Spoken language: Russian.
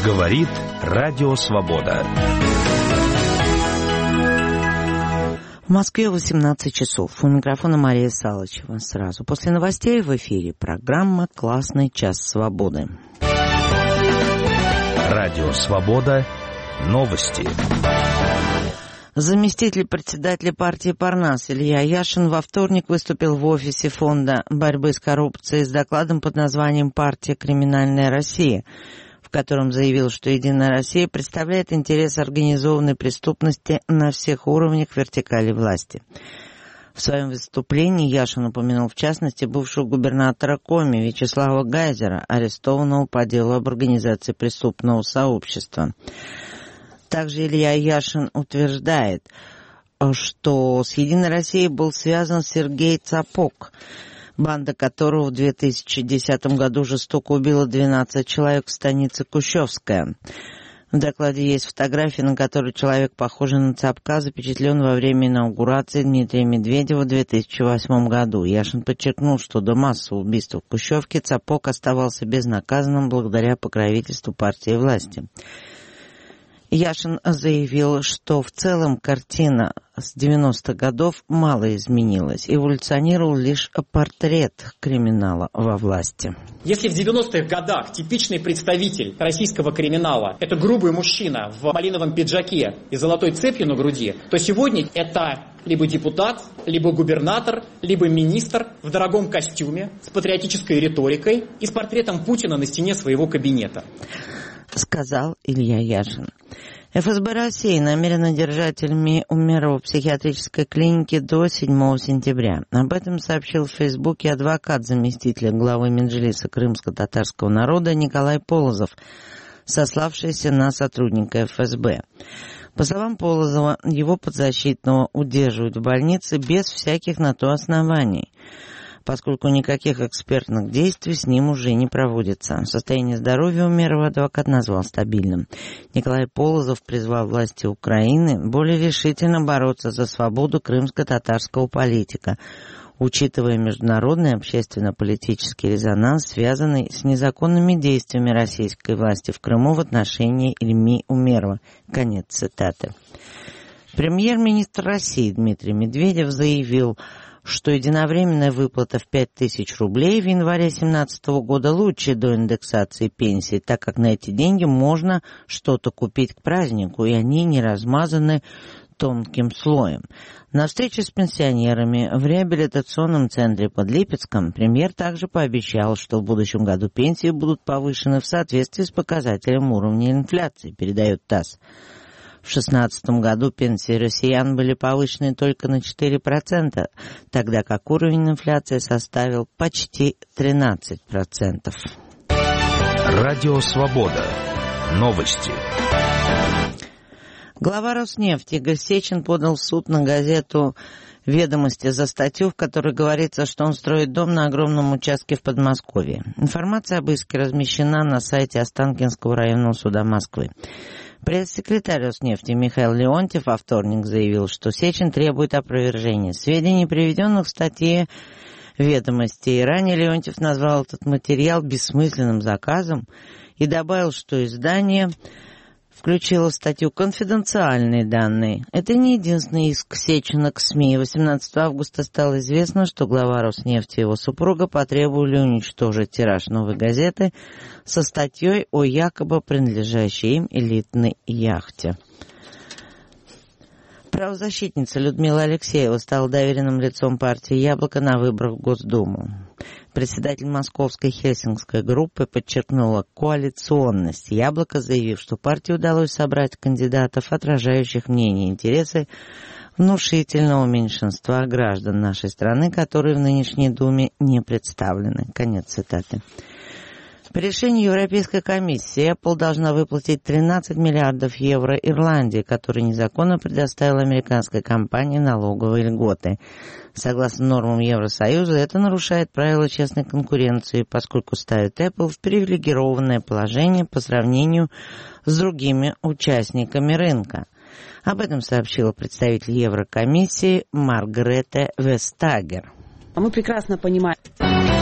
Говорит Радио Свобода. В Москве 18 часов. У микрофона Мария Салычева. Сразу после новостей в эфире программа «Классный час свободы». Радио Свобода. Новости. Заместитель председателя партии «Парнас» Илья Яшин во вторник выступил в офисе Фонда борьбы с коррупцией с докладом под названием «Партия «Криминальная Россия», в котором заявил, что «Единая Россия» представляет интерес организованной преступности на всех уровнях вертикали власти. В своем выступлении Яшин упомянул в частности бывшего губернатора Коми Вячеслава Гайзера, арестованного по делу об организации преступного сообщества. Также Илья Яшин утверждает, что с «Единой Россией» был связан Сергей Цапок, банда которого в 2010 году жестоко убила 12 человек в станице Кущевская. В докладе есть фотография, на которой человек, похожий на Цапка, запечатлен во время инаугурации Дмитрия Медведева в 2008 году. Яшин подчеркнул, что до массового убийства в Кущевке Цапок оставался безнаказанным благодаря покровительству партии власти. Яшин заявил, что в целом картина с 90-х годов мало изменилась. Эволюционировал лишь портрет криминала во власти. Если в 90-х годах типичный представитель российского криминала – это грубый мужчина в малиновом пиджаке и золотой цепью на груди, то сегодня это либо депутат, либо губернатор, либо министр в дорогом костюме с патриотической риторикой и с портретом Путина на стене своего кабинета. Сказал Илья Яшин. ФСБ России намерена держать Ильми Умерова в психиатрической клинике до 7 сентября. Об этом сообщил в Фейсбуке адвокат заместителя главы Меджлиса крымско-татарского народа Николай Полозов, сославшийся на сотрудника ФСБ. По словам Полозова, его подзащитного удерживают в больнице без всяких на то оснований, поскольку никаких экспертных действий с ним уже не проводится. Состояние здоровья Умерова адвокат назвал стабильным. Николай Полозов призвал власти Украины более решительно бороться за свободу крымско-татарского политика, учитывая международный общественно-политический резонанс, связанный с незаконными действиями российской власти в Крыму в отношении Ильми Умерова. Конец цитаты. Премьер-министр России Дмитрий Медведев заявил, что единовременная выплата в 5000 рублей в январе 2017 года лучше до индексации пенсии, так как на эти деньги можно что-то купить к празднику, и они не размазаны тонким слоем. На встрече с пенсионерами в реабилитационном центре под Липецком премьер также пообещал, что в будущем году пенсии будут повышены в соответствии с показателем уровня инфляции, передает ТАСС. В 2016 году пенсии россиян были повышены только на 4%, тогда как уровень инфляции составил почти 13%. Радио Свобода. Новости. Глава Роснефти Игорь Сечин подал в суд на газету «Ведомости» за статью, в которой говорится, что он строит дом на огромном участке в Подмосковье. Информация об иске размещена на сайте Останкинского районного суда Москвы. Пресс-секретарь Роснефти Михаил Леонтьев во вторник заявил, что Сечин требует опровержения сведений, приведенных в статье «Ведомости». И ранее Леонтьев назвал этот материал бессмысленным заказом и добавил, что издание включила в статью конфиденциальные данные. Это не единственный иск Сечина к СМИ. 18 августа стало известно, что глава Роснефти и его супруга потребовали уничтожить тираж «Новой газеты» со статьей о якобы принадлежащей им элитной яхте. Правозащитница Людмила Алексеева стала доверенным лицом партии «Яблоко» на выборах в Госдуму. Председатель московской хельсинкской группы подчеркнула коалиционность «Яблоко», заявив, что партии удалось собрать кандидатов, отражающих мнения и интересы внушительного меньшинства граждан нашей страны, которые в нынешней Думе не представлены. Конец цитаты. По решению Европейской комиссии Apple должна выплатить 13 миллиардов евро Ирландии, которая незаконно предоставила американской компании налоговые льготы. Согласно нормам Евросоюза, это нарушает правила честной конкуренции, поскольку ставит Apple в привилегированное положение по сравнению с другими участниками рынка. Об этом сообщила представитель Еврокомиссии Маргрете Вестагер. Мы прекрасно понимаем.